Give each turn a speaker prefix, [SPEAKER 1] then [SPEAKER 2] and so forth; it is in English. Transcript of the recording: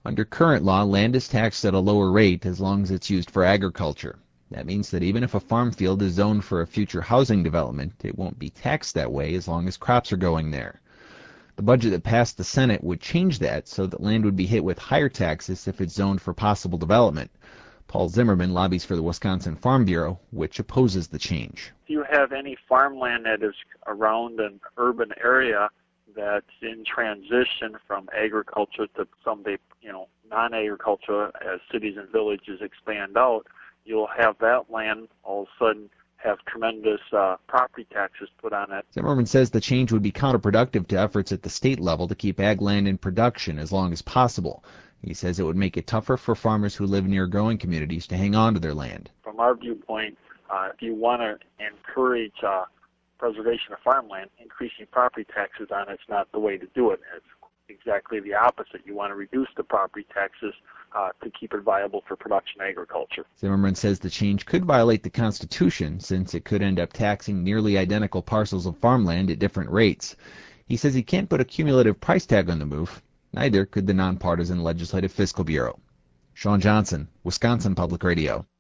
[SPEAKER 1] Under current law, land is taxed at a lower rate as long as it's used for agriculture. That means that even if a farm field is zoned for a future housing development, it won't be taxed that way as long as crops are going there. The budget that passed the Senate would change that so that land would be hit with higher taxes if it's zoned for possible development. Paul Zimmerman lobbies for the Wisconsin Farm Bureau, which opposes the change.
[SPEAKER 2] If you have any farmland that is around an urban area that's in transition from agriculture to someday, non-agriculture as cities and villages expand out, you'll have that land all of a sudden have tremendous property taxes put on it.
[SPEAKER 1] Zimmerman says the change would be counterproductive to efforts at the state level to keep ag land in production as long as possible. He says it would make it tougher for farmers who live near growing communities to hang on to their land.
[SPEAKER 2] From our viewpoint, if you want to encourage preservation of farmland, increasing property taxes on it's not the way to do it. It's exactly the opposite. You want to reduce the property taxes to keep it viable for production agriculture.
[SPEAKER 1] Zimmerman says the change could violate the Constitution since it could end up taxing nearly identical parcels of farmland at different rates. He says he can't put a cumulative price tag on the move. Neither could the nonpartisan Legislative Fiscal Bureau. Sean Johnson, Wisconsin Public Radio.